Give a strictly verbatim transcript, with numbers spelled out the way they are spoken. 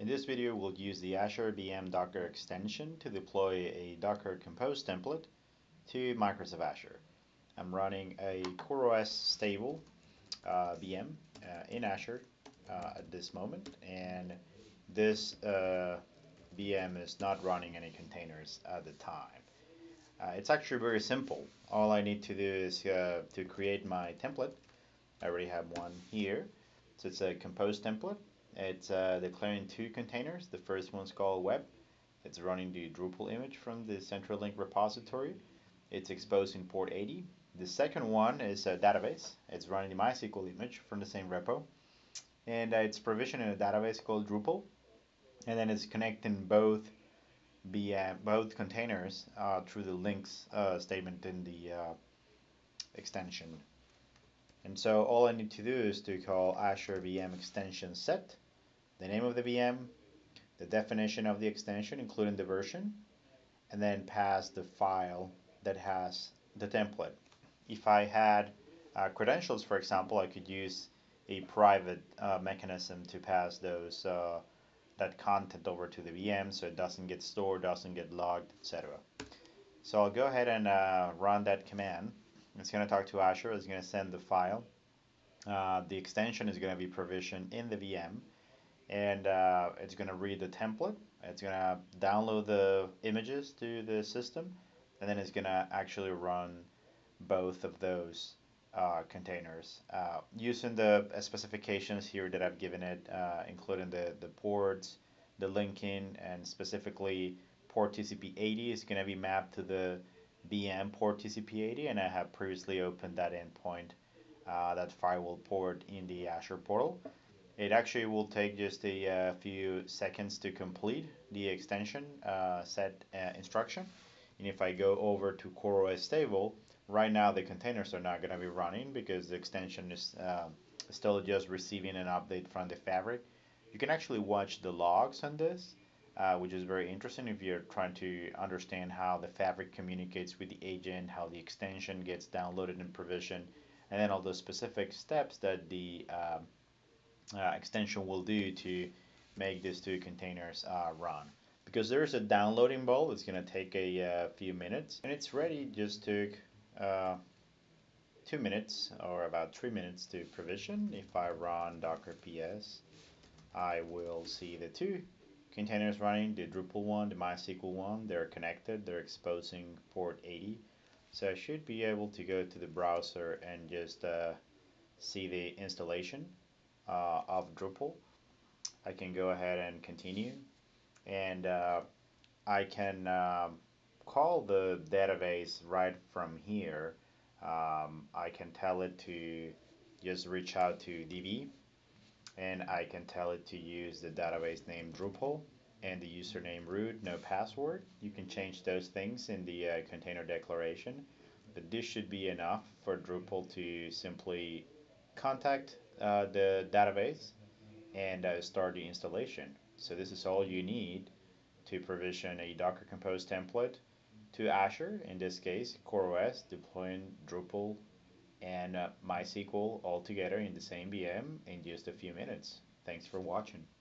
In this video, we'll use the Azure V M Docker extension to deploy a Docker Compose template to Microsoft Azure. I'm running a CoreOS stable uh, V M uh, in Azure uh, at this moment, and this uh, V M is not running any containers at the time. Uh, it's actually very simple. All I need to do is uh, to create my template. I already have one here. So it's a compose template. It's uh, declaring two containers. The first one's called web. It's running the Drupal image from the central link repository. It's exposing port eighty. The second one is a database. It's running the MySQL image from the same repo. And uh, it's provisioning a database called Drupal. And then it's connecting both V M, both containers uh, through the links uh, statement in the uh, extension. And so all I need to do is to call Azure V M extension set, the name of the V M, the definition of the extension, including the version, and then pass the file that has the template. If I had uh, credentials, for example, I could use a private uh, mechanism to pass those uh, that content over to the V M so it doesn't get stored, doesn't get logged, et cetera. So I'll go ahead and uh, run that command. It's going to talk to Azure. It's going to send the file. Uh, the extension is going to be provisioned in the V M, and uh, it's going to read the template. It's going to download the images to the system, and then it's going to actually run both of those uh, containers uh, using the uh, specifications here that I've given it, uh, including the, the ports, the linking, and specifically port T C P eighty is going to be mapped to the V M port T C P eighty, and I have previously opened that endpoint, uh, that firewall port in the Azure portal. It actually will take just a uh, few seconds to complete the extension uh, set uh, instruction. And if I go over to CoreOS stable, right now the containers are not going to be running because the extension is uh, still just receiving an update from the fabric. You can actually watch the logs on this, uh, which is very interesting if you're trying to understand how the fabric communicates with the agent, how the extension gets downloaded and provisioned, and then all the specific steps that the um, uh, extension will do to make these two containers uh, run. Because there's a downloading bulb, it's going to take a uh, few minutes, and it's ready. Just took uh, two minutes or about three minutes to provision. If I run docker ps, I will see the two containers running, the Drupal one, the MySQL one. They're connected, they're exposing port eighty. So I should be able to go to the browser and just uh, see the installation uh, of Drupal. I can go ahead and continue, and uh, I can um, call the database right from here. Um, I can tell it to just reach out to D B, and I can tell it to use the database name Drupal and the username root, no password. You can change those things in the uh, container declaration, but this should be enough for Drupal to simply contact uh, the database and uh, start the installation. So this is all you need to provision a Docker Compose template to Azure, in this case CoreOS, deploying Drupal and uh, MySQL all together in the same V M in just a few minutes. Thanks for watching.